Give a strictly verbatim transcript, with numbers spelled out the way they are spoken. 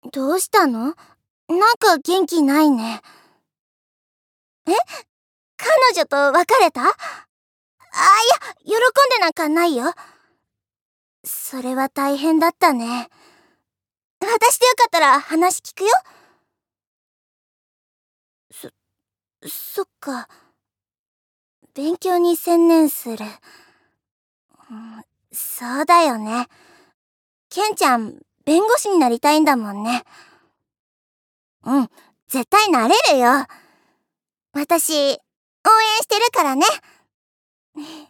どうしたの？なんか元気ないね。え？彼女と別れた？あ、いや、喜んでなんかないよ。それは大変だったね。私でよかったら話聞くよ。そ、そっか。勉強に専念する。うん、そうだよね。ケンちゃん、弁護士になりたいんだもんね。うん、絶対なれるよ。私、応援してるからね。